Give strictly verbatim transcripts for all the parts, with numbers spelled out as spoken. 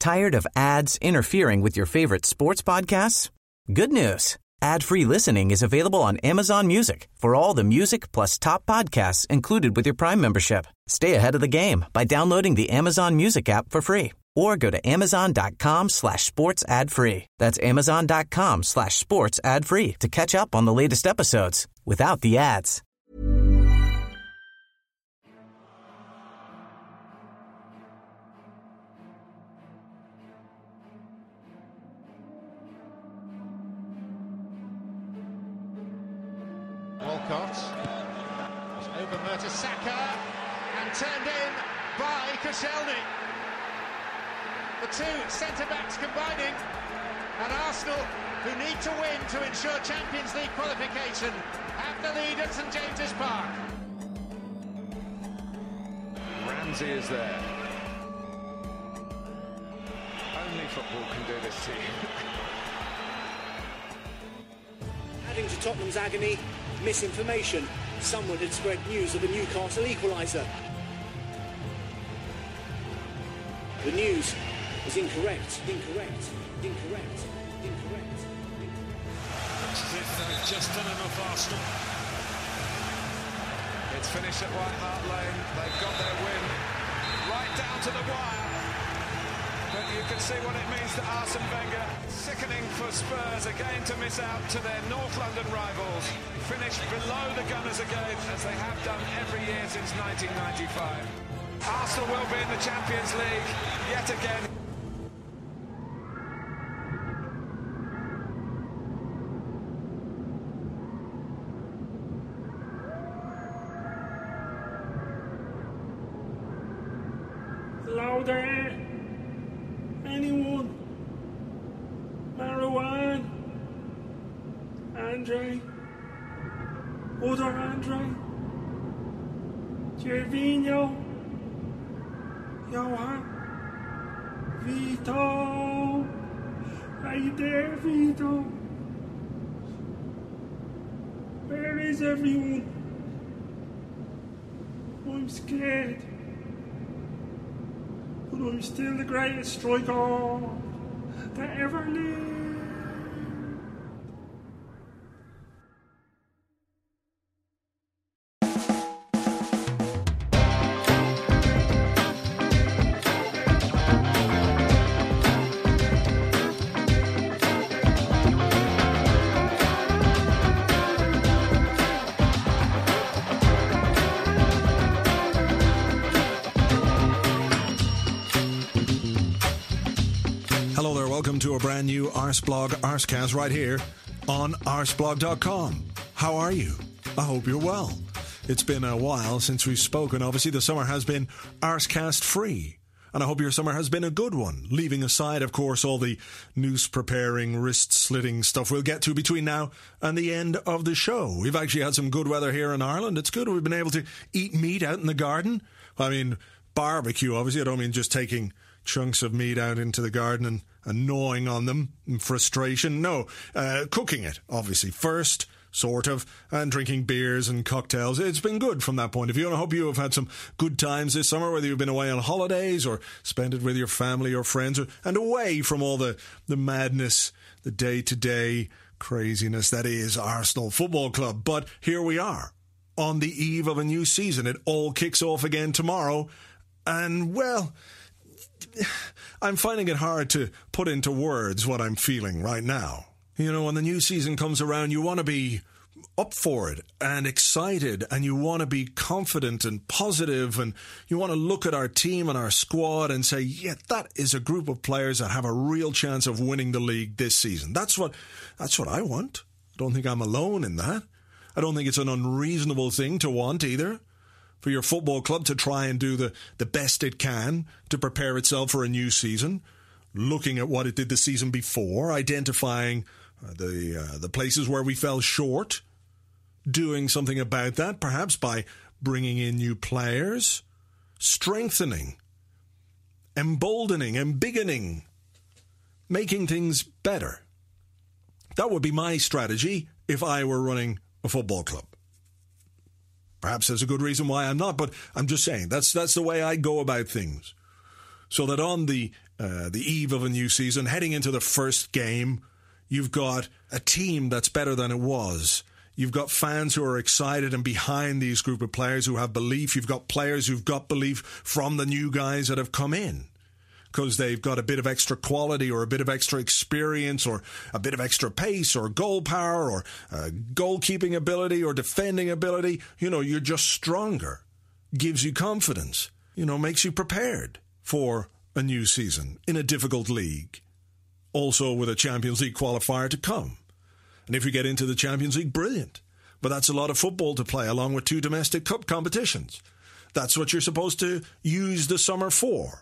Tired of ads interfering with your favorite sports podcasts? Good news. Ad-free listening is available on Amazon Music for all the music plus top podcasts included with your Prime membership. Stay ahead of the game by downloading the Amazon Music app for free or go to amazon.com slash sports ad free. That's amazon.com slash sports ad free to catch up on the latest episodes without the ads. Walcott was over Mertesacker and turned in by Koscielny. The two centre-backs combining, and Arsenal, who need to win to ensure Champions League qualification, have the lead at St James's Park. Ramsey is there. Only football can do this to you. Adding to Tottenham's agony, misinformation. Someone had spread news of a Newcastle equaliser. The news is incorrect, incorrect, incorrect, incorrect. Looks as if they've just done enough, Arsenal. It's finished at White Hart Lane. They've got their win right down to the wire. But you can see what it means to Arsene Wenger. Sickening for Spurs again to miss out to their North London rivals. Finished below the Gunners again, as they have done every year since nineteen ninety-five. Arsenal will be in the Champions League yet again. Hello there. Anyone? Marouane? Andre? Other Andre? Gervinho? Johan? Vito? Are you there, Vito? Where is everyone? I'm scared. But I'm still the greatest striker that ever lived. Welcome to a brand new Arsblog Arscast right here on arsblog dot com. How are you? I hope you're well. It's been a while since we've spoken. Obviously, the summer has been Arscast free. And I hope your summer has been a good one, leaving aside, of course, all the noose-preparing, wrist-slitting stuff we'll get to between now and the end of the show. We've actually had some good weather here in Ireland. It's good. We've been able to eat meat out in the garden. I mean, barbecue, obviously. I don't mean just taking chunks of meat out into the garden and, and gnawing on them in frustration. No, uh, cooking it, obviously, first, sort of, and drinking beers and cocktails. It's been good from that point of view, and I hope you have had some good times this summer, whether you've been away on holidays or spent it with your family or friends, or, and away from all the, the madness, the day-to-day craziness that is Arsenal Football Club. But here we are, on the eve of a new season. It all kicks off again tomorrow, and, well, I'm finding it hard to put into words what I'm feeling right now. You know, when the new season comes around, you want to be up for it and excited, and you want to be confident and positive, and you want to look at our team and our squad and say, yeah, that is a group of players that have a real chance of winning the league this season. That's what, that's what I want. I don't think I'm alone in that. I don't think it's an unreasonable thing to want either, for your football club to try and do the, the best it can to prepare itself for a new season, looking at what it did the season before, identifying uh, the uh, the places where we fell short, doing something about that, perhaps by bringing in new players, strengthening, emboldening, embiggening, making things better. That would be my strategy if I were running a football club. Perhaps there's a good reason why I'm not, but I'm just saying, that's that's the way I go about things. so that on the uh, the eve of a new season, heading into the first game, you've got a team that's better than it was. You've got fans who are excited and behind these group of players who have belief. You've got players who've got belief from the new guys that have come in because they've got a bit of extra quality or a bit of extra experience or a bit of extra pace or goal power or uh, goalkeeping ability or defending ability. You know, you're just stronger. Gives you confidence. You know, makes you prepared for a new season in a difficult league. Also with a Champions League qualifier to come. And if you get into the Champions League, brilliant. But that's a lot of football to play along with two domestic cup competitions. That's what you're supposed to use the summer for.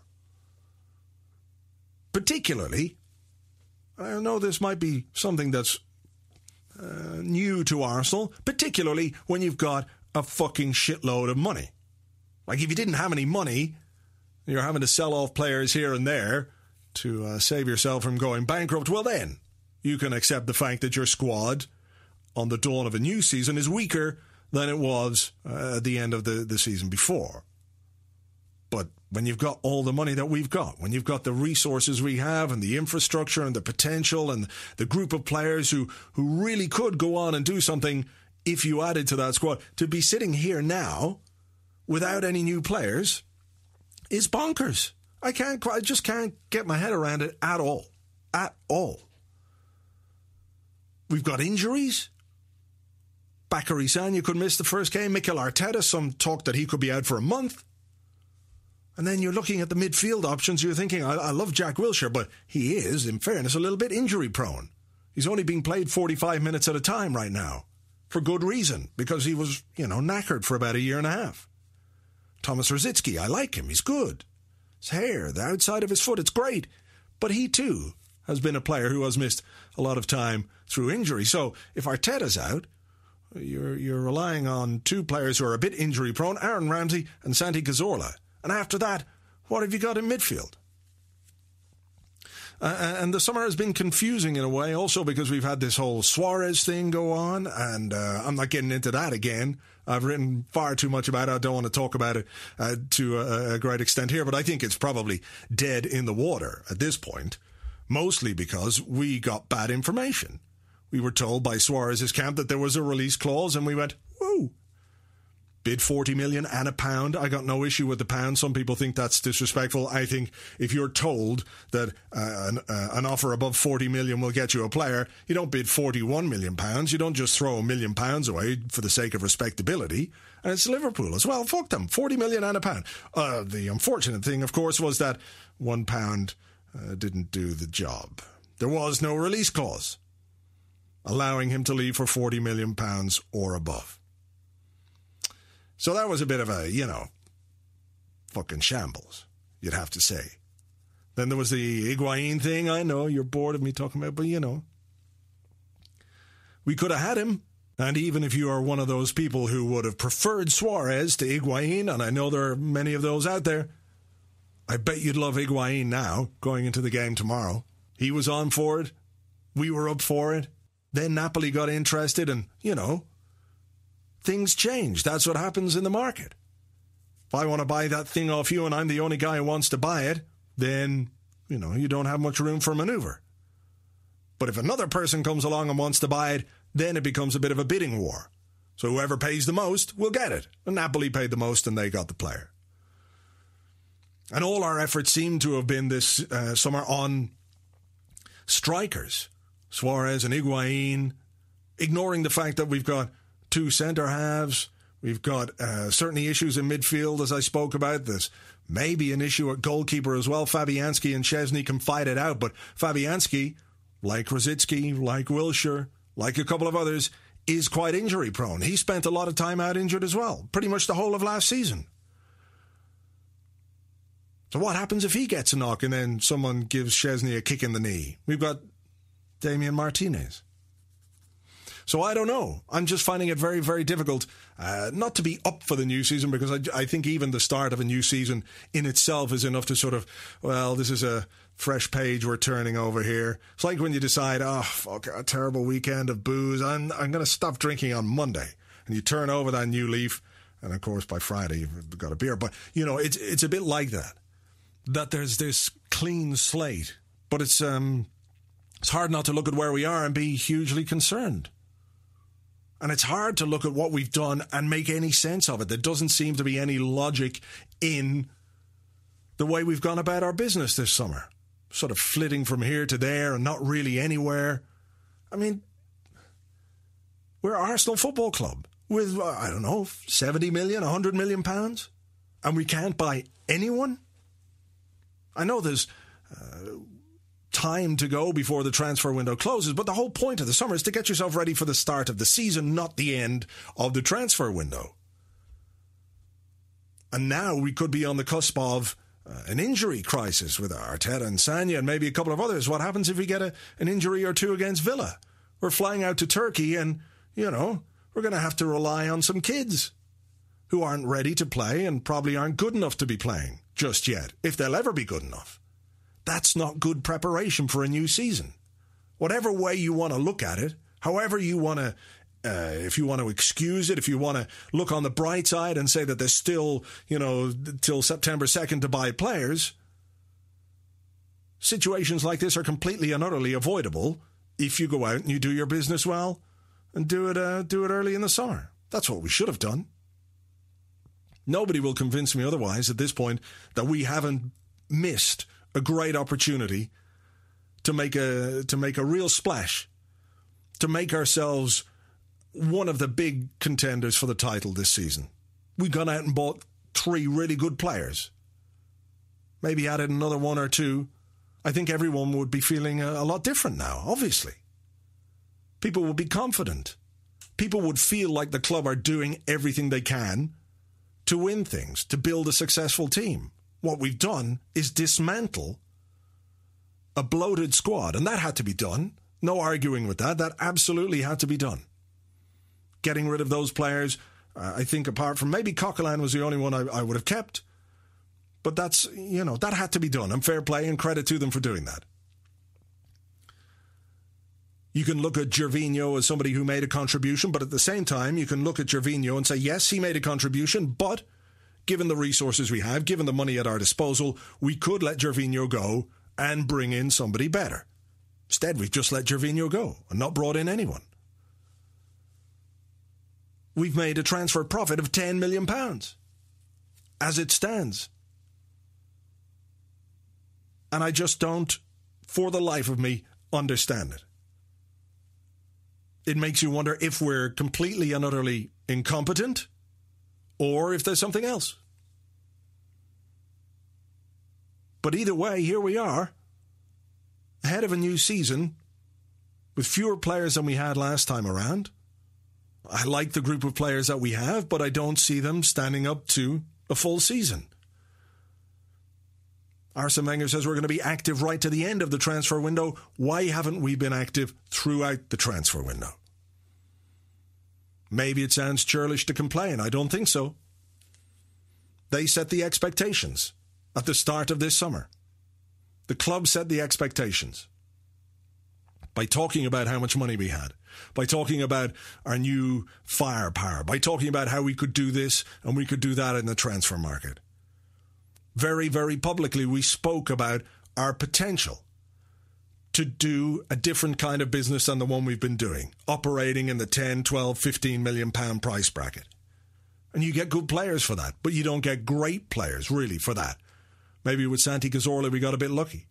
Particularly, I know this might be something that's uh, new to Arsenal, particularly when you've got a fucking shitload of money. Like if you didn't have any money, you're having to sell off players here and there to uh, save yourself from going bankrupt, well then, you can accept the fact that your squad on the dawn of a new season is weaker than it was uh, at the end of the, the season before. But when you've got all the money that we've got, when you've got the resources we have and the infrastructure and the potential and the group of players who, who really could go on and do something if you added to that squad, to be sitting here now without any new players is bonkers. I can't, I just can't get my head around it at all. At all. We've got injuries. Bacary Sagna could miss the first game. Mikel Arteta, some talk that he could be out for a month. And then you're looking at the midfield options. You're thinking, I, I love Jack Wilshere, but he is, in fairness, a little bit injury prone. He's only being played forty-five minutes at a time right now. For good reason. Because he was, you know, knackered for about a year and a half. Thomas Rosicky, I like him. He's good. His hair, the outside of his foot, it's great. But he, too, has been a player who has missed a lot of time through injury. So if Arteta's out, you're you're relying on two players who are a bit injury prone, Aaron Ramsey and Santi Cazorla. And after that, what have you got in midfield? Uh, and the summer has been confusing in a way also because we've had this whole Suarez thing go on, and uh, I'm not getting into that again. I've written far too much about it. I don't want to talk about it uh, to a, a great extent here, but I think it's probably dead in the water at this point, mostly because we got bad information. We were told by Suarez's camp that there was a release clause, and we went, woo. Bid forty million and a pound. I got no issue with the pound. Some people think that's disrespectful. I think if you're told that uh, an, uh, an offer above forty million will get you a player, you don't bid forty-one million pounds. You don't just throw a million pounds away for the sake of respectability. And it's Liverpool as well. Fuck them. forty million and a pound. Uh, the unfortunate thing, of course, was that one pound uh, didn't do the job. There was no release clause allowing him to leave for forty million pounds or above. So that was a bit of a, you know, fucking shambles, you'd have to say. Then there was the Higuain thing. I know you're bored of me talking about it, but, you know. We could have had him. And even if you are one of those people who would have preferred Suarez to Higuain, and I know there are many of those out there, I bet you'd love Higuain now, going into the game tomorrow. He was on for it. We were up for it. Then Napoli got interested and, you know, things change. That's what happens in the market. If I want to buy that thing off you and I'm the only guy who wants to buy it, then, you know, you don't have much room for maneuver. But if another person comes along and wants to buy it, then it becomes a bit of a bidding war. So whoever pays the most will get it. And Napoli paid the most and they got the player. And all our efforts seem to have been this uh, summer on strikers. Suarez and Higuain, ignoring the fact that we've got two centre-halves. We've got uh, certainly issues in midfield, as I spoke about. There's maybe an issue at goalkeeper as well. Fabianski and Szczesny can fight it out, but Fabianski, like Rosicky, like Wilshere, like a couple of others, is quite injury-prone. He spent a lot of time out injured as well, pretty much the whole of last season. So what happens if he gets a knock and then someone gives Szczesny a kick in the knee? We've got Damian Martinez. So I don't know. I'm just finding it very, very difficult uh, not to be up for the new season, because I, I think even the start of a new season in itself is enough to sort of, well, this is a fresh page we're turning over here. It's like when you decide, oh, fuck, a terrible weekend of booze. I'm, I'm going to stop drinking on Monday. And you turn over that new leaf, and of course by Friday you've got a beer. But, you know, it's, it's a bit like that. that there's this clean slate. But it's um, it's hard not to look at where we are and be hugely concerned. And it's hard to look at what we've done and make any sense of it. There doesn't seem to be any logic in the way we've gone about our business this summer. Sort of flitting from here to there and not really anywhere. I mean, we're Arsenal Football Club with, I don't know, seventy million, one hundred million pounds, and we can't buy anyone? I know there's uh, time to go before the transfer window closes, but the whole point of the summer is to get yourself ready for the start of the season, not the end of the transfer window. And now we could be on the cusp of uh, an injury crisis with Arteta and Sanya and maybe a couple of others. What happens if we get a, an injury or two against Villa? We're flying out to Turkey and, you know, we're going to have to rely on some kids who aren't ready to play and probably aren't good enough to be playing just yet, if they'll ever be good enough. That's not good preparation for a new season. Whatever way you want to look at it, however you want to, uh, if you want to excuse it, if you want to look on the bright side and say that there's still, you know, till September second to buy players, situations like this are completely and utterly avoidable if you go out and you do your business well and do it, uh, do it early in the summer. That's what we should have done. Nobody will convince me otherwise at this point that we haven't missed a great opportunity to make a to make a real splash, to make ourselves one of the big contenders for the title this season. We've gone out and bought three really good players. Maybe added another one or two. I think everyone would be feeling a, a lot different now, obviously. People would be confident. People would feel like the club are doing everything they can to win things, to build a successful team. What we've done is dismantle a bloated squad, and that had to be done. No arguing with that. That absolutely had to be done. Getting rid of those players, uh, I think apart from maybe Coquelin was the only one I, I would have kept. But that's, you know, that had to be done. And fair play and credit to them for doing that. You can look at Gervinho as somebody who made a contribution, but at the same time, you can look at Gervinho and say, yes, he made a contribution, but given the resources we have, given the money at our disposal, we could let Gervinho go and bring in somebody better. Instead, we've just let Gervinho go and not brought in anyone. We've made a transfer profit of ten million pounds as it stands. And I just don't, for the life of me, understand it. It makes you wonder if we're completely and utterly incompetent or if there's something else. But either way, here we are, ahead of a new season, with fewer players than we had last time around. I like the group of players that we have, but I don't see them standing up to a full season. Arsene Wenger says we're going to be active right to the end of the transfer window. Why haven't we been active throughout the transfer window? Maybe it sounds churlish to complain. I don't think so. They set the expectations at the start of this summer. The club set the expectations by talking about how much money we had, by talking about our new firepower, by talking about how we could do this and we could do that in the transfer market. Very, very publicly, we spoke about our potential to do a different kind of business than the one we've been doing, operating in the ten, twelve, fifteen million pound price bracket. And you get good players for that, but you don't get great players, really, for that. Maybe with Santi Cazorla, we got a bit lucky.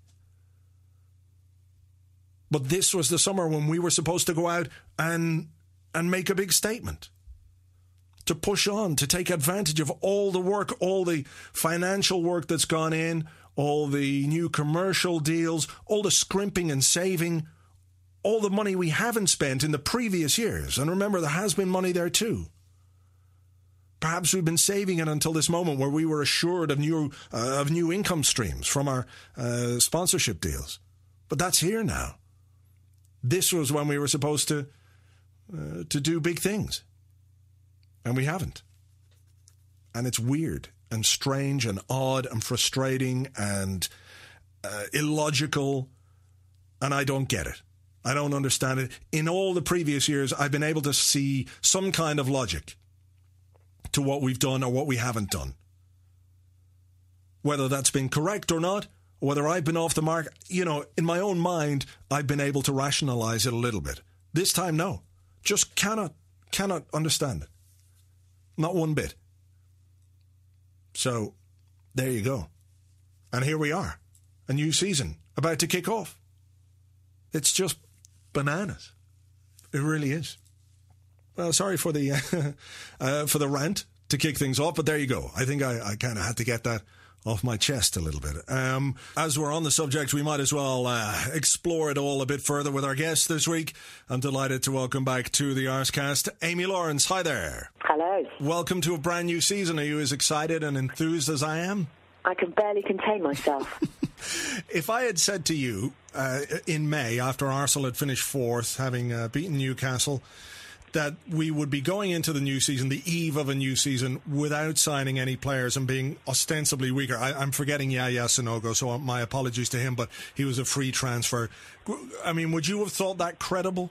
But this was the summer when we were supposed to go out and and make a big statement. To push on, to take advantage of all the work, all the financial work that's gone in, all the new commercial deals, all the scrimping and saving, all the money we haven't spent in the previous years. And remember, there has been money there too. Perhaps we've been saving it until this moment where we were assured of new uh, of new income streams from our uh, sponsorship deals. But that's here now. This was when we were supposed to uh, to do big things. And we haven't. And it's weird and strange and odd and frustrating and uh, illogical. And I don't get it. I don't understand it. In all the previous years, I've been able to see some kind of logic to what we've done or what we haven't done. Whether that's been correct or not, whether I've been off the mark, you know, in my own mind, I've been able to rationalise it a little bit. This time, no. Just cannot, cannot understand it. Not one bit. So, there you go. And here we are. A new season about to kick off. It's just bananas. It really is. Well, sorry for the uh, uh, for the rant to kick things off, but there you go. I think I, I kind of had to get that off my chest a little bit. Um, as we're on the subject, we might as well uh, explore it all a bit further with our guest this week. I'm delighted to welcome back to the Arsecast, Amy Lawrence. Hi there. Hello. Welcome to a brand new season. Are you as excited and enthused as I am? I can barely contain myself. If I had said to you uh, in May, after Arsenal had finished fourth, having uh, beaten Newcastle, that we would be going into the new season, the eve of a new season, without signing any players and being ostensibly weaker. I, I'm forgetting Yaya Sanogo, so my apologies to him, but he was a free transfer. I mean, would you have thought that credible?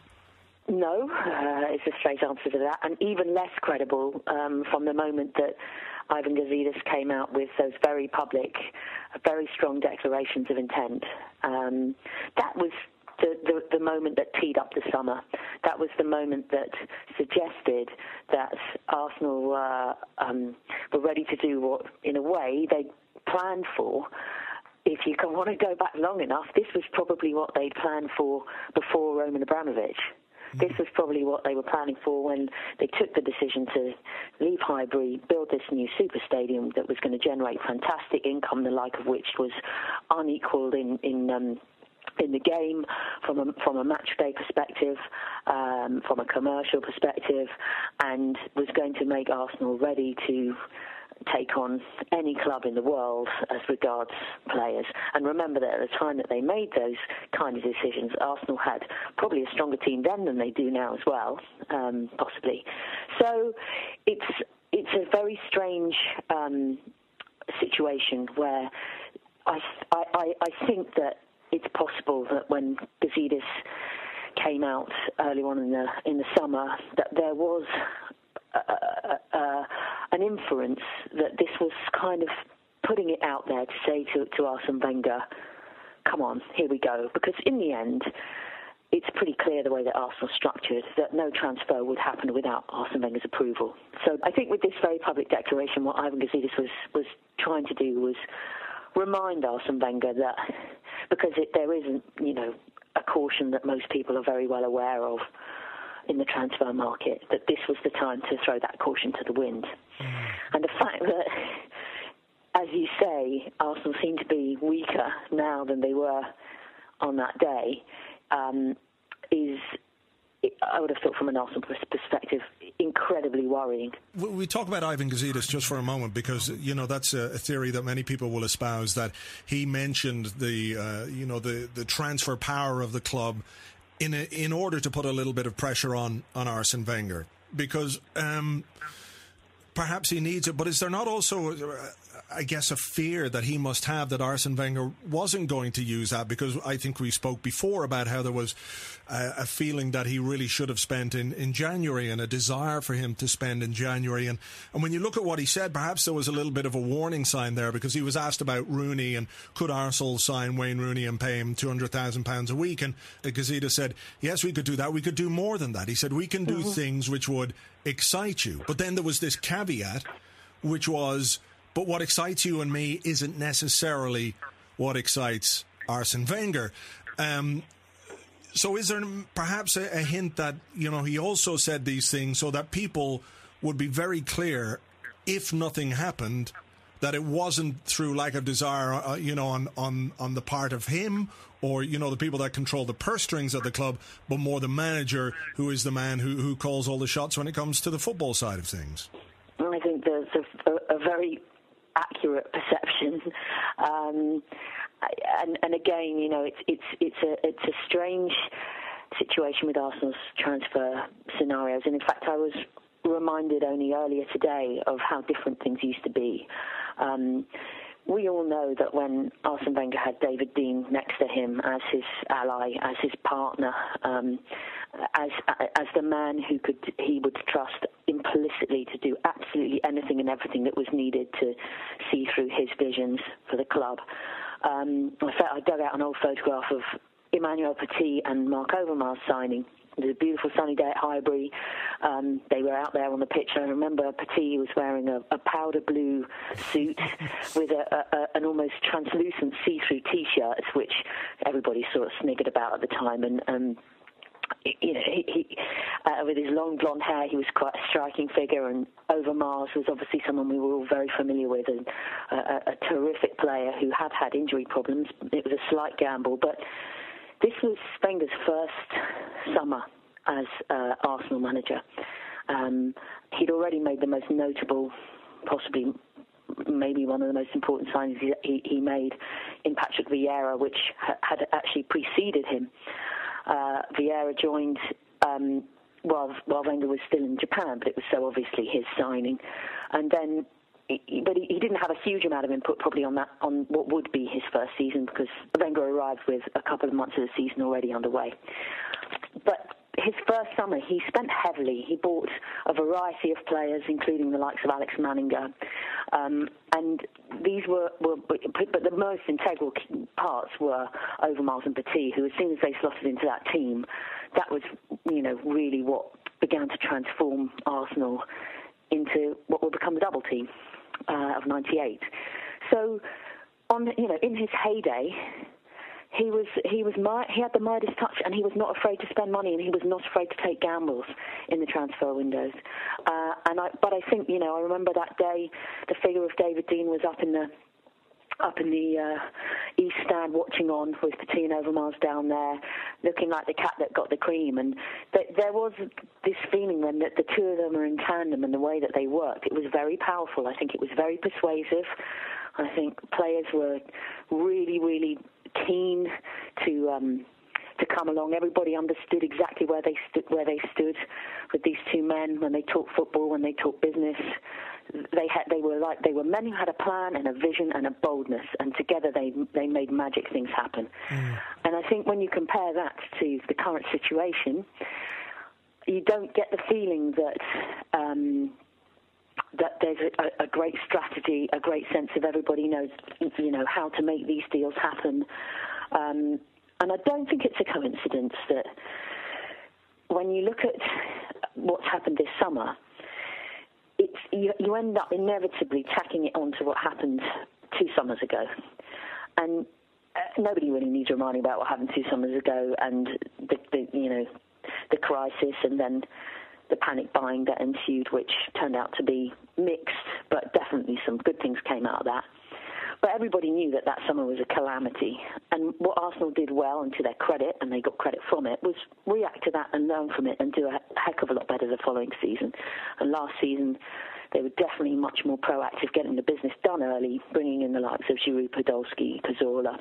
No, uh, it's a straight answer to that, and even less credible um, from the moment that Ivan Gazidis came out with those very public, very strong declarations of intent. Um, that was the, the, the moment that teed up the summer. That was the moment that suggested that Arsenal uh, um, were ready to do what, in a way, they planned for. If you can want to go back long enough, this was probably what they planned for before Roman Abramovich. This was probably what they were planning for when they took the decision to leave Highbury, build this new super stadium that was going to generate fantastic income, the like of which was unequalled in in um, in the game from a, from a match day perspective, um, from a commercial perspective, and was going to make Arsenal ready to take on any club in the world as regards players. And remember that at the time that they made those kind of decisions, Arsenal had probably a stronger team then than they do now as well, um, possibly. So it's it's a very strange um, situation where I, I, I think that it's possible that when Gazidis came out early on in the in the summer, that there was Uh, uh, an inference that this was kind of putting it out there to say to, to Arsene Wenger, come on, here we go. Because in the end, it's pretty clear the way that Arsenal structured that no transfer would happen without Arsene Wenger's approval. So I think with this very public declaration, what Ivan Gazidis was, was trying to do was remind Arsene Wenger that, because it, there isn't, you know, a caution that most people are very well aware of in the transfer market, that this was the time to throw that caution to the wind. Mm. And the fact that, as you say, Arsenal seem to be weaker now than they were on that day um, is, I would have thought from an Arsenal perspective, incredibly worrying. We talk about Ivan Gazidis just for a moment because, you know, that's a theory that many people will espouse, that he mentioned the, uh, you know, the, the transfer power of the club in a, in order to put a little bit of pressure on, on Arsene Wenger, because um, perhaps he needs it. But is there not also, uh, I guess, a fear that he must have that Arsene Wenger wasn't going to use that? Because I think we spoke before about how there was a, a feeling that he really should have spent in, in January, and a desire for him to spend in January. And, and when you look at what he said, perhaps there was a little bit of a warning sign there, because he was asked about Rooney and could Arsenal sign Wayne Rooney and pay him two hundred thousand pounds a week. And Gazidis said, yes, we could do that. We could do more than that. He said, we can do mm-hmm. things which would excite you. But then there was this caveat, which was, but what excites you and me isn't necessarily what excites Arsene Wenger. Um, so is there perhaps a, a hint that, you know, he also said these things so that people would be very clear, if nothing happened, that it wasn't through lack of desire, uh, you know, on, on, on the part of him or, you know, the people that control the purse strings of the club, but more the manager, who is the man who, who calls all the shots when it comes to the football side of things? I think there's a, a very accurate perception, um, and, and again, you know, it's it's it's a it's a strange situation with Arsenal's transfer scenarios. And in fact, I was reminded only earlier today of how different things used to be. Um, we all know that when Arsene Wenger had David Dein next to him as his ally, as his partner, um, as as the man who could he would trust in implicitly to do absolutely anything and everything that was needed to see through his visions for the club. Um, I, felt I dug out an old photograph of Emmanuel Petit and Mark Overmars signing. It was a beautiful sunny day at Highbury. Um, they were out there on the pitch. I remember Petit was wearing a, a powder blue suit with a, a, a, an almost translucent see-through T-shirt, which everybody sort of sniggered about at the time. And um, you know, he, he uh, with his long blonde hair, he was quite a striking figure. And Overmars was obviously someone we were all very familiar with, and a, a terrific player who had had injury problems. It was a slight gamble, but this was Wenger's first summer as uh, Arsenal manager. Um, he'd already made the most notable, possibly maybe one of the most important signings he, he, he made in Patrick Vieira, which ha- had actually preceded him. Uh, Vieira joined um, while, while Wenger was still in Japan, but it was so obviously his signing. And then But he, he didn't have a huge amount of input probably on that, on what would be his first season, because Wenger arrived with a couple of months of the season already underway. But his first summer, he spent heavily. He bought a variety of players, including the likes of Alex Manninger. Um, and these were, were, but the most integral parts were Overmars and Petit, who as soon as they slotted into that team, that was, you know, really what began to transform Arsenal into what will become the double team uh, of ninety-eight. So, on you know, in his heyday, he was he was he had the Midas touch, and he was not afraid to spend money, and he was not afraid to take gambles in the transfer windows. Uh, and I, but I think you know, I remember that day, the figure of David Dein was up in the up in the uh, East Stand watching on with Petit and Overmars down there, looking like the cat that got the cream. And th- there was this feeling then that the two of them were in tandem, and the way that they worked, it was very powerful. I think it was very persuasive. I think players were really, really keen to um, to come along. Everybody understood exactly where they st- where they stood with these two men when they talked football, when they talked business. They had, they were like, they were men who had a plan and a vision and a boldness, and together they they made magic things happen. Mm. And I think when you compare that to the current situation, you don't get the feeling that um, that there's a, a great strategy, a great sense of everybody knows, you know, how to make these deals happen. Um, and I don't think it's a coincidence that when you look at what's happened this summer, It's, you, you end up inevitably tacking it on to what happened two summers ago. And uh, nobody really needs reminding about what happened two summers ago and the, the, you know, the crisis and then the panic buying that ensued, which turned out to be mixed, but definitely some good things came out of that. But everybody knew that that summer was a calamity. And what Arsenal did well, and to their credit, and they got credit from it, was react to that and learn from it and do a heck of a lot better the following season. And last season, they were definitely much more proactive, getting the business done early, bringing in the likes of Giroud, Podolski, Cazorla.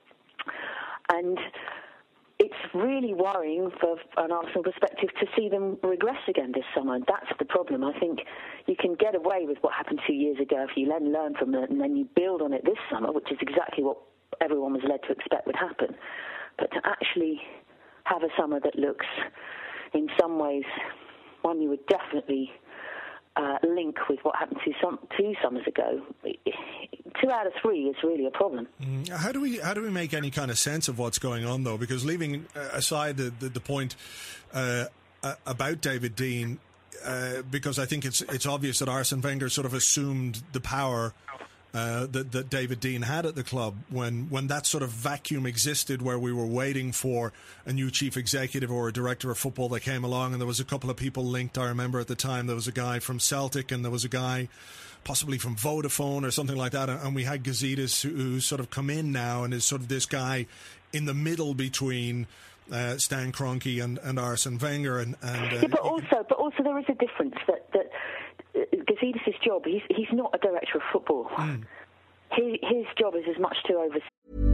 And it's really worrying for an Arsenal perspective to see them regress again this summer. And that's the problem. I think you can get away with what happened two years ago if you then learn from it and then you build on it this summer, which is exactly what everyone was led to expect would happen. But to actually have a summer that looks, in some ways, one you would definitely uh, link with what happened two, some, two summers ago, two out of three is really a problem. Mm. How do we how do we make any kind of sense of what's going on, though? Because leaving aside the the, the point uh, about David Dein, uh, because I think it's it's obvious that Arsene Wenger sort of assumed the power uh, that that David Dein had at the club when when that sort of vacuum existed, where we were waiting for a new chief executive or a director of football that came along, and there was a couple of people linked. I remember at the time there was a guy from Celtic and there was a guy possibly from Vodafone or something like that, and we had Gazidis who, who's sort of come in now and is sort of this guy in the middle between uh, Stan Kroenke and, and Arsene Wenger. And, and uh, yeah, but also, but also there is a difference that that Gazidis' job, he's he's not a director of football. Mm. His his job is as much to oversee.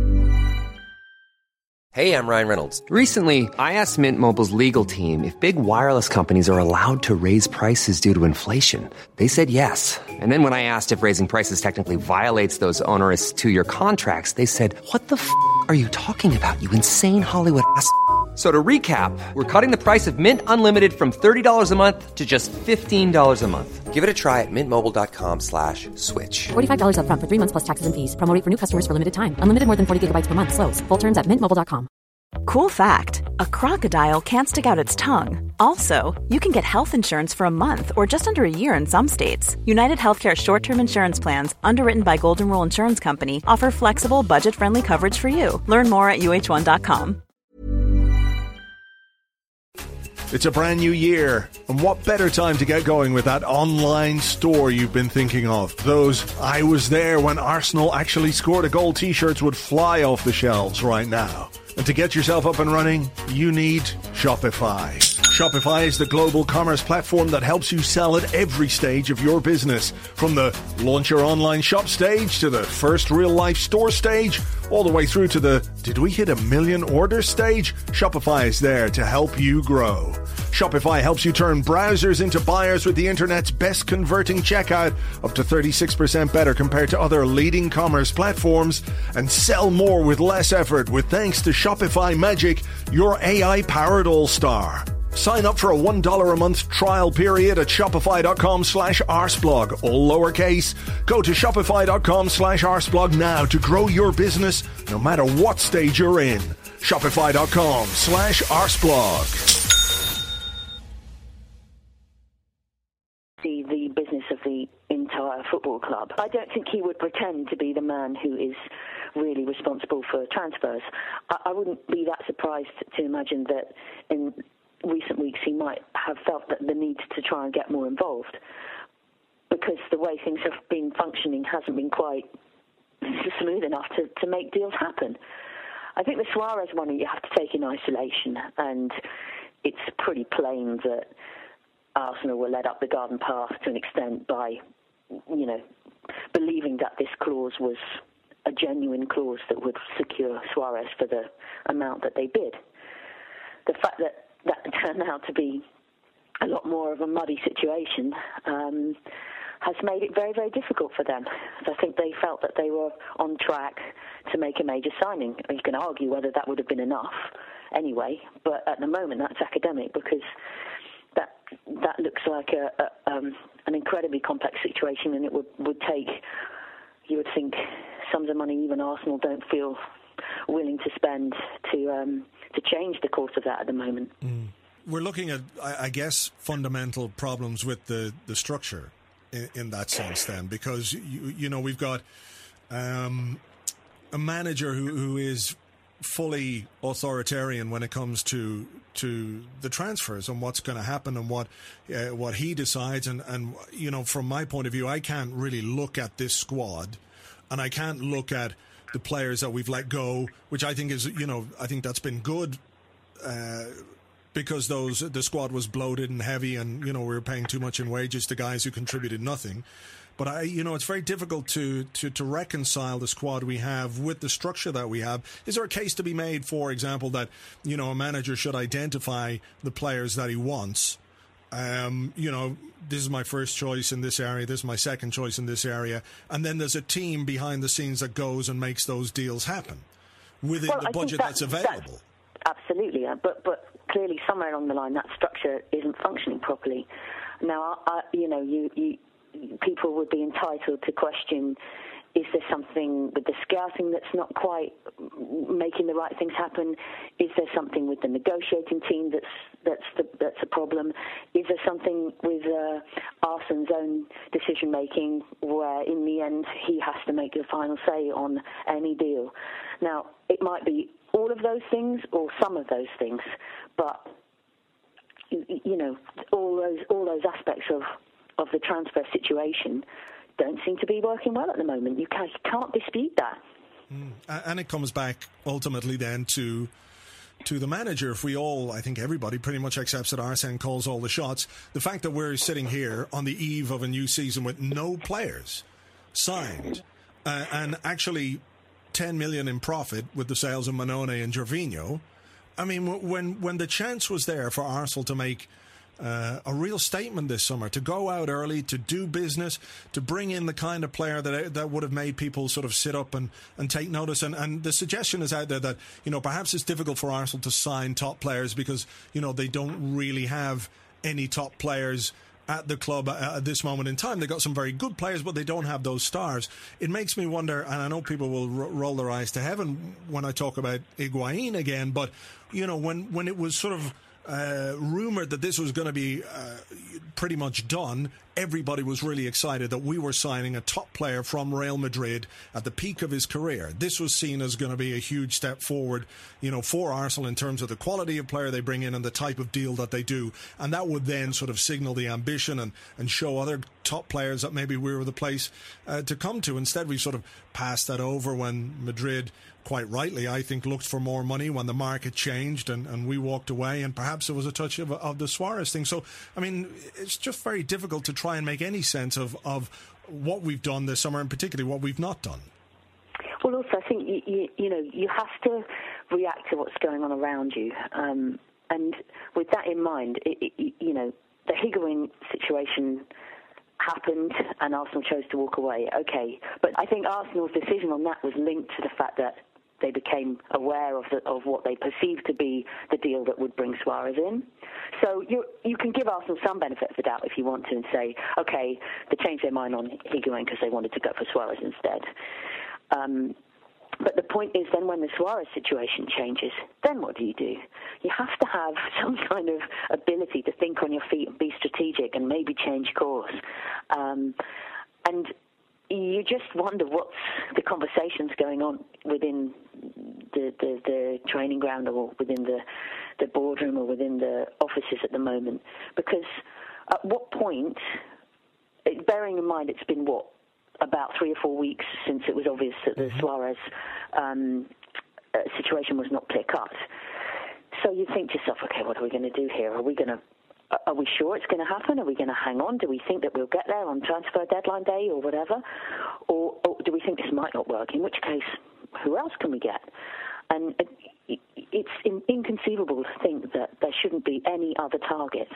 Hey, I'm Ryan Reynolds. Recently, I asked Mint Mobile's legal team if big wireless companies are allowed to raise prices due to inflation. They said yes. And then when I asked if raising prices technically violates those onerous two-year contracts, they said, "What the f*** are you talking about, you insane Hollywood ass f- So to recap, we're cutting the price of Mint Unlimited from thirty dollars a month to just fifteen dollars a month. Give it a try at mintmobile.com slash switch. forty-five dollars up front for three months plus taxes and fees. Promo rate for new customers for limited time. Unlimited more than forty gigabytes per month. Slows full terms at mint mobile dot com. Cool fact, a crocodile can't stick out its tongue. Also, you can get health insurance for a month or just under a year in some states. United Healthcare short-term insurance plans, underwritten by Golden Rule Insurance Company, offer flexible, budget-friendly coverage for you. Learn more at U H one dot com. It's a brand new year, and what better time to get going with that online store you've been thinking of? Those I was there when Arsenal actually scored a goal t-shirts would fly off the shelves right now. And to get yourself up and running, you need Shopify. Shopify is the global commerce platform that helps you sell at every stage of your business. From the launch your online shop stage to the first real-life store stage, all the way through to the did we hit a million orders stage? Shopify is there to help you grow. Shopify helps you turn browsers into buyers with the internet's best converting checkout, up to thirty-six percent better compared to other leading commerce platforms, and sell more with less effort with thanks to Shopify Magic, your A I-powered all-star. Sign up for a one dollar a month trial period at shopify.com slash arseblog, all lowercase. Go to shopify.com slash arseblog now to grow your business no matter what stage you're in. Shopify.com slash arseblog. The, the business of the entire football club. I don't think he would pretend to be the man who is really responsible for transfers. I, I wouldn't be that surprised to imagine that in recent weeks he might have felt that the need to try and get more involved, because the way things have been functioning hasn't been quite smooth enough to, to make deals happen. I think the Suarez one you have to take in isolation, and it's pretty plain that Arsenal were led up the garden path to an extent by, you know, believing that this clause was a genuine clause that would secure Suarez for the amount that they bid. The fact that that turned out to be a lot more of a muddy situation um, has made it very, very difficult for them. I think they felt that they were on track to make a major signing. You can argue whether that would have been enough anyway, but at the moment that's academic, because that that looks like a, a, um, an incredibly complex situation, and it would, would take, you would think, sums of money even Arsenal don't feel willing to spend to um, to change the course of that at the moment. Mm. We're looking at, I guess, fundamental problems with the, the structure in, in that sense then, because, you, you know, we've got um, a manager who, who is fully authoritarian when it comes to to the transfers and what's going to happen and what uh, what he decides. And, and, you know, from my point of view, I can't really look at this squad and I can't look at the players that we've let go, which I think is, you know, I think that's been good uh, because those the squad was bloated and heavy, and, you know, we were paying too much in wages to guys who contributed nothing. But, I, you know, it's very difficult to, to, to reconcile the squad we have with the structure that we have. Is there a case to be made, for example, that, you know, a manager should identify the players that he wants? Um, you know, this is my first choice in this area, this is my second choice in this area, and then there's a team behind the scenes that goes and makes those deals happen within well, the I budget that, that's available. That's absolutely, but but clearly somewhere along the line that structure isn't functioning properly. Now, I, you know, you, you people would be entitled to question, is there something with the scouting that's not quite making the right things happen? Is there something with the negotiating team that's that's the, that's a problem? Is there something with uh, Arsene's own decision making, where in the end he has to make the final say on any deal? Now, it might be all of those things or some of those things, but you know, all those all those aspects of of the transfer situation don't seem to be working well at the moment. You can't, you can't dispute that. Mm. And it comes back ultimately then to to the manager. If we all, I think everybody pretty much accepts that Arsene calls all the shots, the fact that we're sitting here on the eve of a new season with no players signed uh, and actually ten million in profit with the sales of Mannone and Gervinho, I mean, when when the chance was there for Arsenal to make uh, a real statement this summer to go out early, to do business, to bring in the kind of player that that would have made people sort of sit up and, and take notice. And, and the suggestion is out there that, you know, perhaps it's difficult for Arsenal to sign top players because, you know, they don't really have any top players at the club at this moment in time. They've got some very good players, but they don't have those stars. It makes me wonder, and I know people will ro- roll their eyes to heaven when I talk about Higuain again, but, you know, when, when it was sort of uh, rumoured that this was going to be uh, pretty much done, everybody was really excited that we were signing a top player from Real Madrid at the peak of his career. This was seen as going to be a huge step forward, you know, for Arsenal in terms of the quality of player they bring in and the type of deal that they do. And that would then sort of signal the ambition and, and show other top players that maybe we were the place uh, to come to. Instead, we sort of passed that over when Madrid, quite rightly, I think, looked for more money when the market changed and, and we walked away, and perhaps it was a touch of, of the Suarez thing. So, I mean, it's just very difficult to try and make any sense of, of what we've done this summer, and particularly what we've not done. Well, also, I think, you, you, you know, you have to react to what's going on around you. Um, and with that in mind, it, it, you know, the Higuain situation happened and Arsenal chose to walk away. Okay, but I think Arsenal's decision on that was linked to the fact that they became aware of the, of what they perceived to be the deal that would bring Suarez in. So you you can give Arsenal some benefit of the doubt if you want to and say, okay, they changed their mind on Higuain because they wanted to go for Suarez instead. Um, but the point is then when the Suarez situation changes, then what do you do? You have to have some kind of ability to think on your feet and be strategic and maybe change course. Um, and you just wonder what's the conversations going on within the, the, the training ground or within the, the boardroom or within the offices at the moment. Because at what point, bearing in mind it's been, what, about three or four weeks since it was obvious that the Suarez um, uh, situation was not clear-cut. So you think to yourself, okay, what are we going to do here? Are we going to Are we sure it's going to happen? Are we going to hang on? Do we think that we'll get there on transfer deadline day or whatever? Or, or do we think this might not work, in which case, who else can we get? And it, it's in, inconceivable to think that there shouldn't be any other targets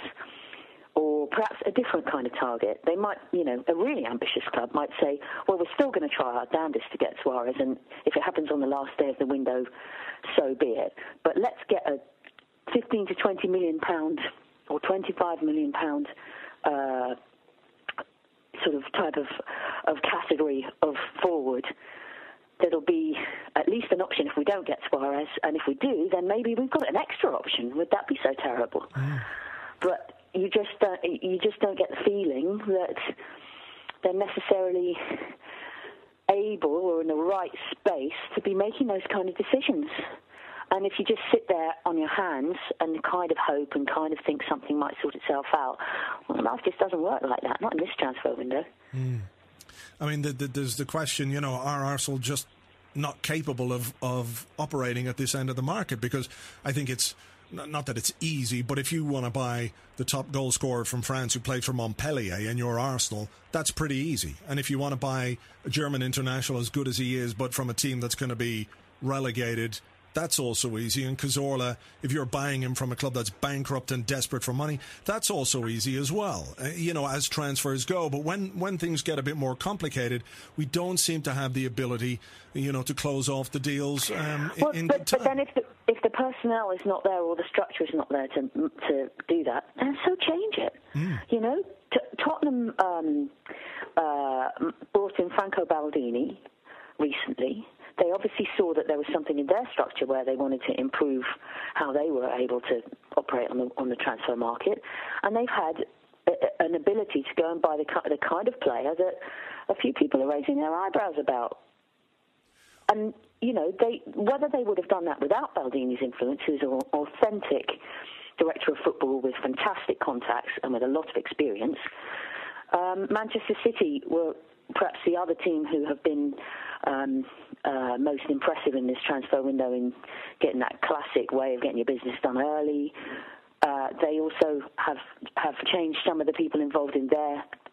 or perhaps a different kind of target. They might, you know, a really ambitious club might say, well, we're still going to try our damnedest to get Suarez, and if it happens on the last day of the window, so be it. But let's get a fifteen to twenty million pound or twenty-five million pound uh, sort of type of, of category of forward that'll be at least an option if we don't get Suarez, and if we do, then maybe we've got an extra option. Would that be so terrible? Mm. But you just don't, you just don't get the feeling that they're necessarily able or in the right space to be making those kind of decisions. And if you just sit there on your hands and kind of hope and kind of think something might sort itself out, well, life just doesn't work like that, not in this transfer window. Mm. I mean, the, the, there's the question, you know, are Arsenal just not capable of, of operating at this end of the market? Because I think it's, not that it's easy, but if you want to buy the top goal scorer from France who played for Montpellier and you're Arsenal, that's pretty easy. And if you want to buy a German international as good as he is, but from a team that's going to be relegated, that's also easy. And Cazorla, if you're buying him from a club that's bankrupt and desperate for money, that's also easy as well, uh, you know, as transfers go. But when, when things get a bit more complicated, we don't seem to have the ability, you know, to close off the deals um, well, in but, good time. But then if the, if the personnel is not there or the structure is not there to to do that, then so change it. Mm. You know, T- Tottenham um, uh, brought in Franco Baldini recently. They obviously saw that there was something in their structure where they wanted to improve how they were able to operate on the on the transfer market, and they've had a, an ability to go and buy the, the kind of player that a few people are raising their eyebrows about. And you know, they whether they would have done that without Baldini's influence, who's an authentic director of football with fantastic contacts and with a lot of experience. Um, Manchester City were perhaps the other team who have been um, uh, most impressive in this transfer window in getting that classic way of getting your business done early. Uh, they also have have changed some of the people involved in their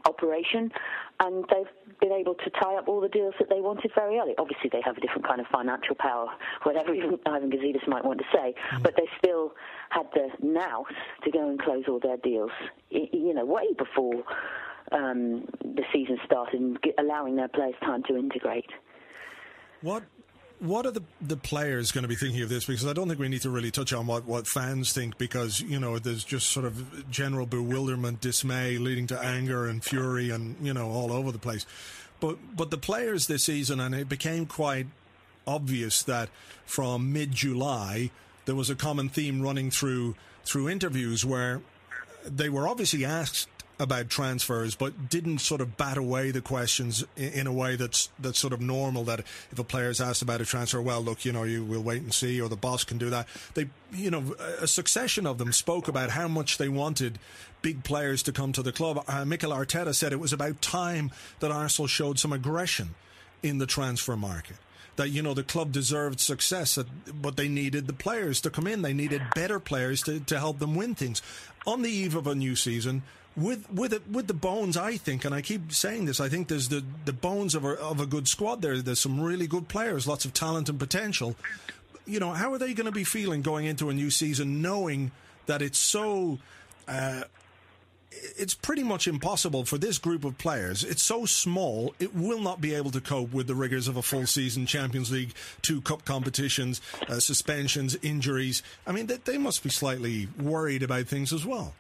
operation, and they've been able to tie up all the deals that they wanted very early. Obviously, they have a different kind of financial power, whatever Ivan Gazidis might want to say, mm-hmm. but they still had the nous to go and close all their deals, you know, way before um, the season started, and allowing their players time to integrate. What What are the, the players going to be thinking of this? Because I don't think we need to really touch on what, what fans think, because, you know, there's just sort of general bewilderment, dismay, leading to anger and fury and, you know, all over the place. But but the players this season, and it became quite obvious that from mid-July there was a common theme running through through interviews where they were obviously asked about transfers, but didn't sort of bat away the questions in a way that's that's sort of normal, that if a player's asked about a transfer, well, look, you know, you will wait and see, or the boss can do that. They, you know, a succession of them spoke about how much they wanted big players to come to the club. Uh, Mikel Arteta said it was about time that Arsenal showed some aggression in the transfer market. That, you know, the club deserved success, but they needed the players to come in. They needed better players to, to help them win things. On the eve of a new season, With with it, with the bones, I think, and I keep saying this, I think there's the, the bones of a, of a good squad there. There's some really good players, lots of talent and potential. You know, how are they going to be feeling going into a new season, knowing that it's so... Uh, it's pretty much impossible for this group of players. It's so small, it will not be able to cope with the rigours of a full season, Champions League, two cup competitions, uh, suspensions, injuries. I mean, they, they must be slightly worried about things as well.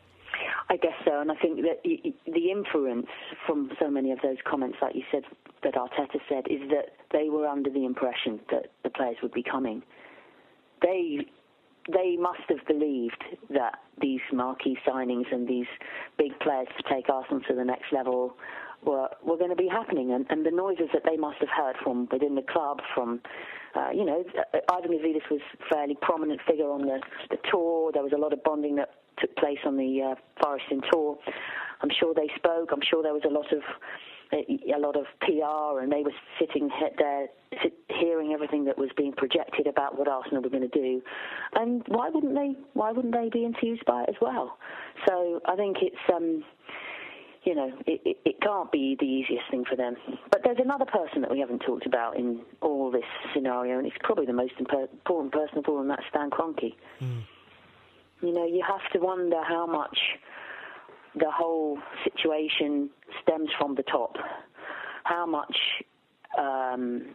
I guess so, and I think that the inference from so many of those comments, like you said, that Arteta said, is that they were under the impression that the players would be coming. They they must have believed that these marquee signings and these big players to take Arsenal to the next level were were going to be happening, and, and the noises that they must have heard from within the club, from uh, you know, Ivan Gazidis was a fairly prominent figure on the, the tour. There was a lot of bonding that took place on the uh, Forreston tour. I'm sure they spoke. I'm sure there was a lot of a lot of P R, and they were sitting there, hearing everything that was being projected about what Arsenal were going to do. And why wouldn't they? Why wouldn't they be enthused by it as well? So I think it's, um, you know, it, it, it can't be the easiest thing for them. But there's another person that we haven't talked about in all this scenario, and it's probably the most important person of all, and that's Stan Kroenke. Mm. You know, you have to wonder how much the whole situation stems from the top, how much um,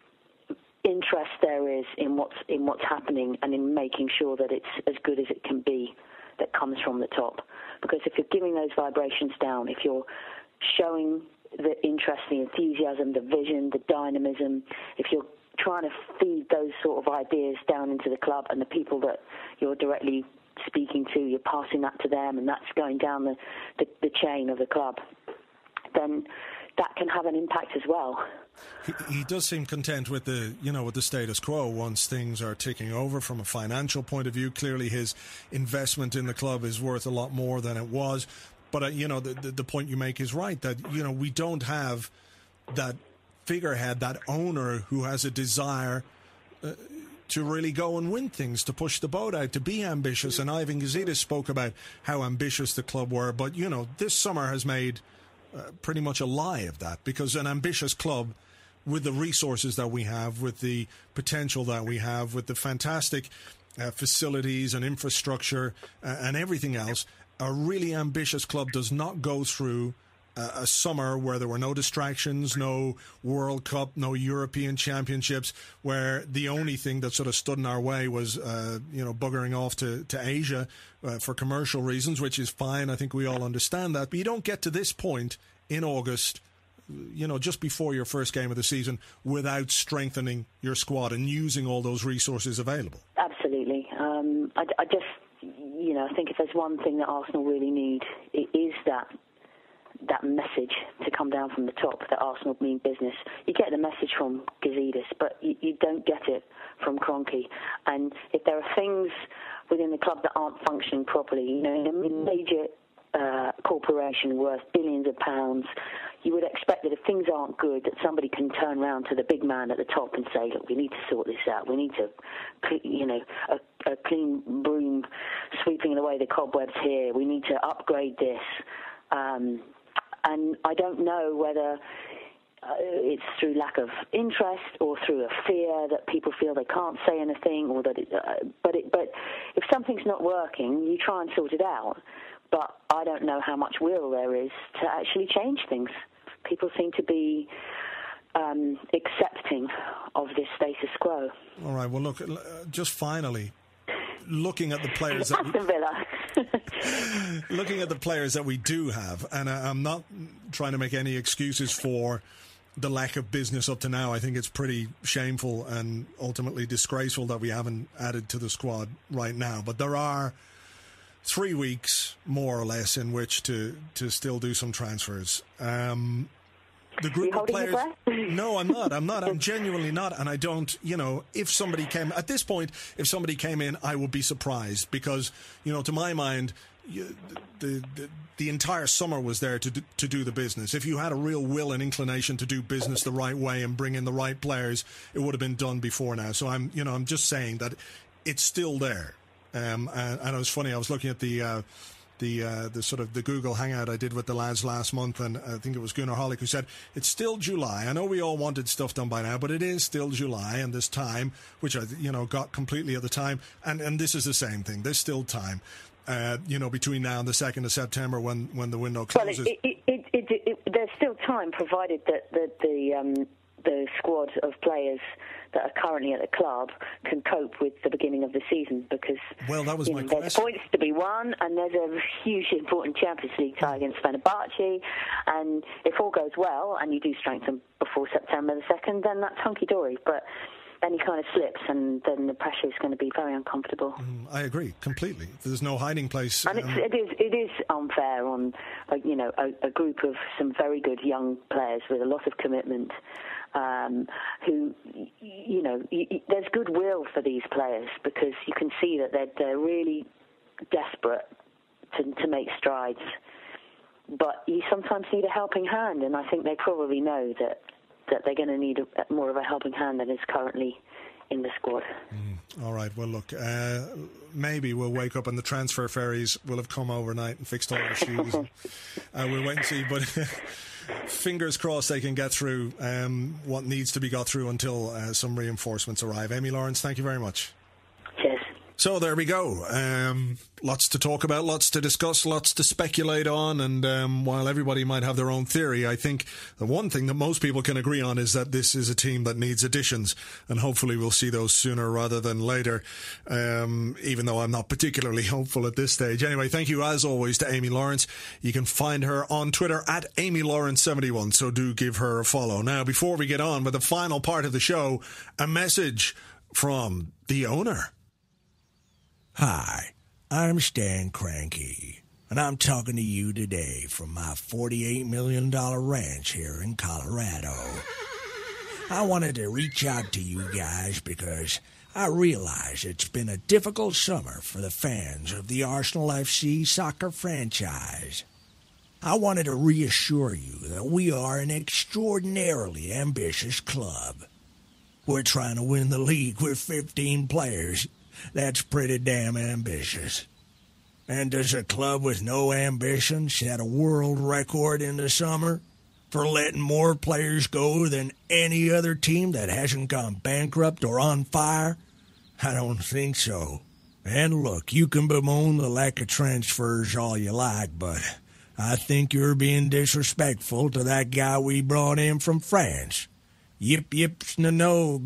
interest there is in what's in what's happening and in making sure that it's as good as it can be that comes from the top. Because if you're giving those vibrations down, if you're showing the interest, the enthusiasm, the vision, the dynamism, if you're trying to feed those sort of ideas down into the club and the people that you're directly speaking to, you're passing that to them, and that's going down the, the, the chain of the club, then that can have an impact as well. He, he does seem content with the, you know, with the status quo once things are ticking over from a financial point of view. Clearly his investment in the club is worth a lot more than it was. But, uh, you know, the, the, the point you make is right, that, you know, we don't have that figurehead, that owner who has a desire uh, to really go and win things, to push the boat out, to be ambitious. And Ivan Gazidis spoke about how ambitious the club were. But, you know, this summer has made uh, pretty much a lie of that, because an ambitious club with the resources that we have, with the potential that we have, with the fantastic uh, facilities and infrastructure uh, and everything else, a really ambitious club does not go through a summer where there were no distractions, no World Cup, no European Championships, where the only thing that sort of stood in our way was, uh, you know, buggering off to, to Asia uh, for commercial reasons, which is fine. I think we all understand that. But you don't get to this point in August, you know, just before your first game of the season, without strengthening your squad and using all those resources available. Absolutely. Um, I, I just, you know, I think if there's one thing that Arsenal really need, it is that that message to come down from the top, that Arsenal mean business. You get the message from Gazidis, but you, you don't get it from Kroenke. And if there are things within the club that aren't functioning properly, you know, in a major uh, corporation worth billions of pounds, you would expect that if things aren't good, that somebody can turn around to the big man at the top and say, look, we need to sort this out. We need to, you know, a, a clean broom sweeping away the cobwebs here. We need to upgrade this. Um, and I don't know whether uh, it's through lack of interest or through a fear that people feel they can't say anything, or that it, uh, but it, but if something's not working, you try and sort it out. But I don't know how much will there is to actually change things. People seem to be um, accepting of this status quo. All right. Well, look, just finally, looking at the players that Aston Villa. looking at the players that we do have, and I, I'm not trying to make any excuses for the lack of business up to now. I think it's pretty shameful and ultimately disgraceful that we haven't added to the squad right now. But there are three weeks, more or less, in which to, to still do some transfers. Um, the group of players. No, I'm not. I'm not. I'm genuinely not. And I don't, you know, if somebody came, at this point, if somebody came in, I would be surprised because, you know, to my mind, you, the, the the entire summer was there to do, to do the business. If you had a real will and inclination to do business the right way and bring in the right players, it would have been done before now. So I'm, you know, I'm just saying that it's still there. Um, and, and it was funny. I was looking at the uh, the uh, the sort of the Google Hangout I did with the lads last month, and I think it was Gunnar Hollick who said it's still July. I know we all wanted stuff done by now, but it is still July, and there's time, which I you know got completely at the time. And and this is the same thing. There's still time, uh, you know, between now and the second of September when, when the window closes. Well, it, it, it, it, it, there's still time, provided that the the, um, the squad of players that are currently at the club can cope with the beginning of the season, because well, that was you my know, question. There's points to be won, and there's a hugely important Champions League tie against Fenerbahce, and if all goes well and you do strengthen before September the second, then that's hunky-dory. But any kind of slips, and then the pressure is going to be very uncomfortable. Mm, I agree completely. There's no hiding place. And it's, it is it is unfair on, uh, you know, a, a group of some very good young players with a lot of commitment, um, who, you know, y- y- there's goodwill for these players because you can see that they're, they're really desperate to, to make strides. But you sometimes need a helping hand, and I think they probably know that that they're going to need a, more of a helping hand than is currently in the squad. Mm, all right, well, look, uh, maybe we'll wake up and the transfer ferries will have come overnight and fixed all our shoes. uh, we'll wait and see, but fingers crossed they can get through um, what needs to be got through until uh, some reinforcements arrive. Amy Lawrence, thank you very much. Cheers. So there we go. Um, lots to talk about, lots to discuss, lots to speculate on. And um, while everybody might have their own theory, I think the one thing that most people can agree on is that this is a team that needs additions. And hopefully we'll see those sooner rather than later, um, even though I'm not particularly hopeful at this stage. Anyway, thank you as always to Amy Lawrence. You can find her on Twitter at Amy Lawrence seventy-one, so do give her a follow. Now, before we get on with the final part of the show, a message from the owner. Hi, I'm Stan Cranky, and I'm talking to you today from my forty-eight million dollars ranch here in Colorado. I wanted to reach out to you guys because I realize it's been a difficult summer for the fans of the Arsenal F C soccer franchise. I wanted to reassure you that we are an extraordinarily ambitious club. We're trying to win the league with fifteen players. That's pretty damn ambitious. And does a club with no ambition set a world record in the summer for letting more players go than any other team that hasn't gone bankrupt or on fire? I don't think so. And look, you can bemoan the lack of transfers all you like, but I think you're being disrespectful to that guy we brought in from France. Yip yip no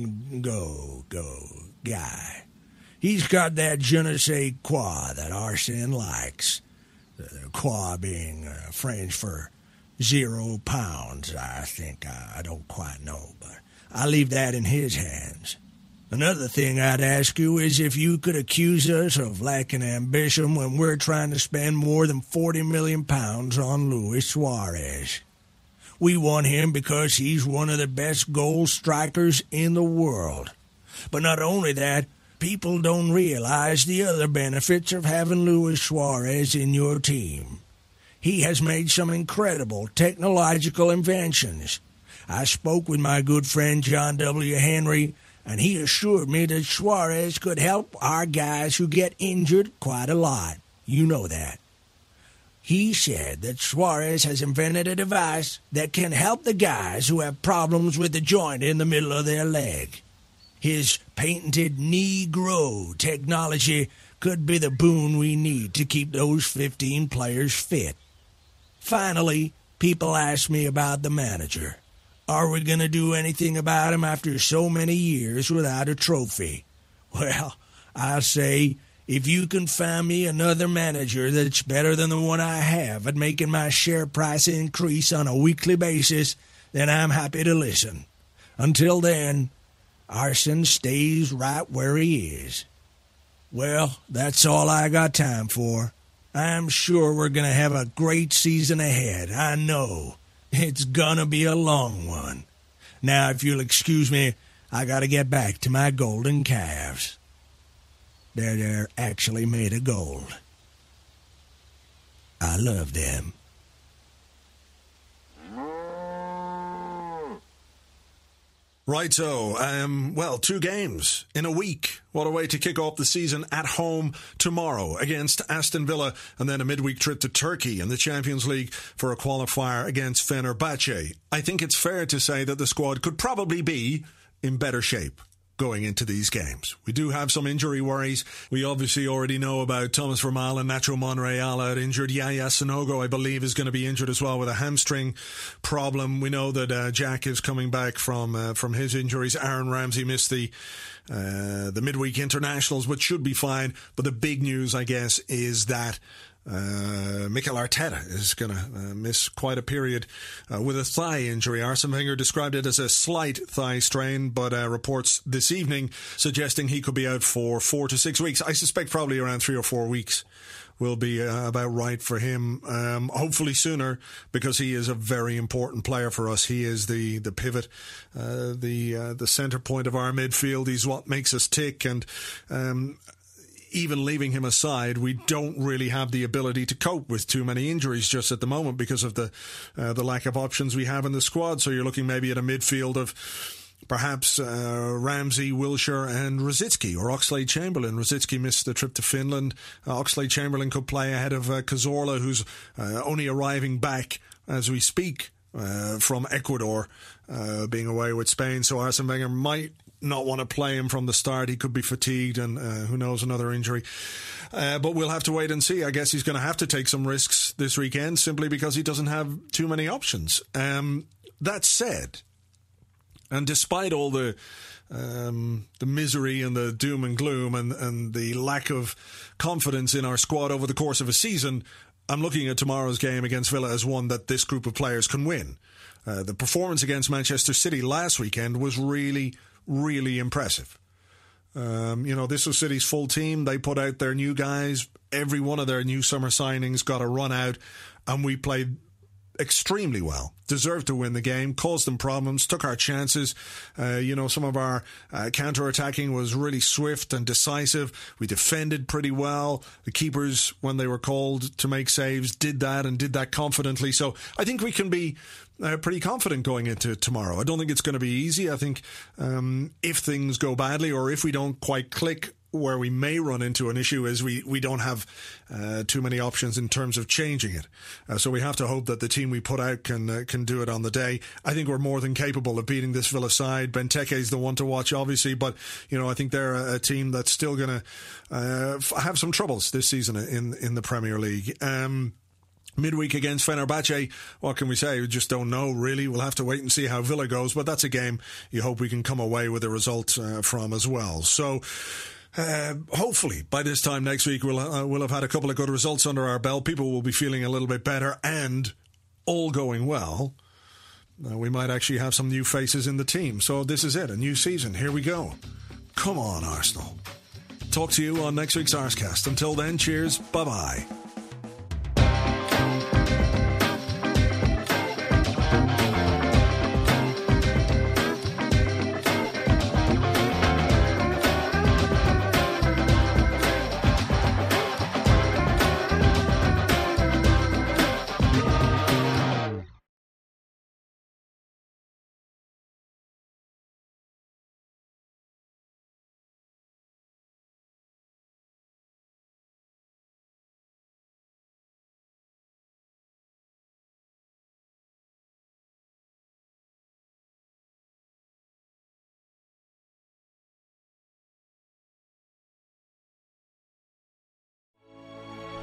go go guy. He's got that je ne sais quoi that Arsene likes. The quoi being uh, French for zero pounds, I think. I, I don't quite know, but I leave that in his hands. Another thing I'd ask you is if you could accuse us of lacking ambition when we're trying to spend more than forty million pounds on Luis Suarez. We want him because he's one of the best goal strikers in the world. But not only that, people don't realize the other benefits of having Luis Suarez in your team. He has made some incredible technological inventions. I spoke with my good friend John W. Henry, and he assured me that Suarez could help our guys who get injured quite a lot. You know that. He said that Suarez has invented a device that can help the guys who have problems with the joint in the middle of their leg. His patented knee grow technology could be the boon we need to keep those fifteen players fit. Finally, people ask me about the manager. Are we going to do anything about him after so many years without a trophy? Well, I'll say, if you can find me another manager that's better than the one I have at making my share price increase on a weekly basis, then I'm happy to listen. Until then, Arson stays right where he is. Well, that's all I got time for. I'm sure we're going to have a great season ahead. I know. It's going to be a long one. Now, if you'll excuse me, I got to get back to my golden calves. They're, they're actually made of gold. I love them. Right, so, um, well, two games in a week. What a way to kick off the season at home tomorrow against Aston Villa, and then a midweek trip to Turkey in the Champions League for a qualifier against Fenerbahce. I think it's fair to say that the squad could probably be in better shape going into these games. We do have some injury worries. We obviously already know about Thomas Vermaelen and Nacho Monreal out injured. Yaya Sanogo, I believe, is going to be injured as well with a hamstring problem. We know that uh, Jack is coming back from uh, from his injuries. Aaron Ramsey missed the uh, the midweek internationals, which should be fine. But the big news, I guess, is that Uh, Mikel Arteta is going to uh, miss quite a period uh, with a thigh injury. Arsene Wenger described it as a slight thigh strain, but uh, reports this evening suggesting he could be out for four to six weeks. I suspect probably around three or four weeks will be uh, about right for him. Um, hopefully sooner, because he is a very important player for us. He is the the pivot, uh, the uh, the centre point of our midfield. He's what makes us tick, and um, even leaving him aside, we don't really have the ability to cope with too many injuries just at the moment because of the uh, the lack of options we have in the squad. So you're looking maybe at a midfield of perhaps uh, Ramsey, Wilshere and Rosicky, or Oxlade-Chamberlain. Rosicky missed the trip to Finland. Uh, Oxlade-Chamberlain could play ahead of uh, Cazorla, who's uh, only arriving back as we speak uh, from Ecuador, uh, being away with Spain. So Arsene Wenger might not want to play him from the start. He could be fatigued and uh, who knows, another injury. Uh, but we'll have to wait and see. I guess he's going to have to take some risks this weekend simply because he doesn't have too many options. Um, that said, and despite all the um, the misery and the doom and gloom and, and the lack of confidence in our squad over the course of a season, I'm looking at tomorrow's game against Villa as one that this group of players can win. Uh, the performance against Manchester City last weekend was really really impressive. Um, you know, this was City's full team. They put out their new guys. Every one of their new summer signings got a run out, and we played extremely well. Deserved to win the game, caused them problems, took our chances. Uh, you know, some of our uh, counter-attacking was really swift and decisive. We defended pretty well. The keepers, when they were called to make saves, did that and did that confidently. So I think we can be uh, pretty confident going into tomorrow. I don't think it's going to be easy. I think um, if things go badly or if we don't quite click, where we may run into an issue is we, we don't have uh, too many options in terms of changing it. Uh, so we have to hope that the team we put out can uh, can do it on the day. I think we're more than capable of beating this Villa side. Benteke is the one to watch, obviously, but you know I think they're a, a team that's still going to uh, f- have some troubles this season in in the Premier League. Um, Midweek against Fenerbahce, what can we say? We just don't know, really. We'll have to wait and see how Villa goes, but that's a game you hope we can come away with a result uh, from as well. So Uh, hopefully by this time next week we'll uh, we'll have had a couple of good results under our belt. People will be feeling a little bit better, and all going well, uh, we might actually have some new faces in the team. So this is it, a new season. Here we go. Come on, Arsenal. Talk to you on next week's Arscast. Until then, cheers. Bye bye.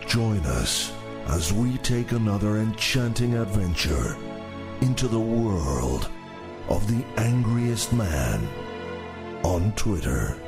Join us as we take another enchanting adventure into the world of the angriest man on Twitter.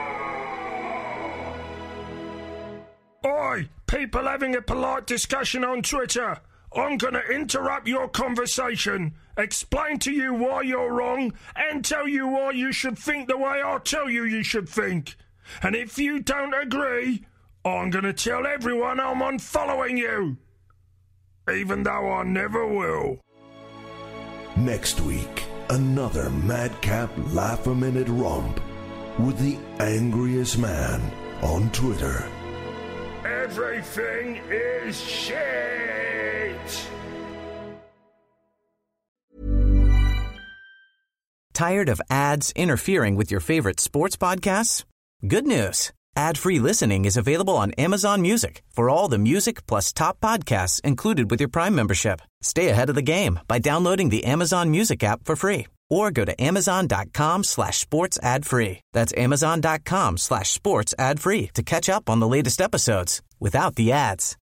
Oi, people having a polite discussion on Twitter. I'm going to interrupt your conversation, explain to you why you're wrong, and tell you why you should think the way I tell you you should think. And if you don't agree, I'm going to tell everyone I'm unfollowing you. Even though I never will. Next week, another madcap laugh-a-minute romp with the angriest man on Twitter. Everything is shit! Tired of ads interfering with your favorite sports podcasts? Good news. Ad-free listening is available on Amazon Music for all the music plus top podcasts included with your Prime membership. Stay ahead of the game by downloading the Amazon Music app for free or go to amazon.com slash sports ad free. That's amazon.com slash sports ad free to catch up on the latest episodes without the ads.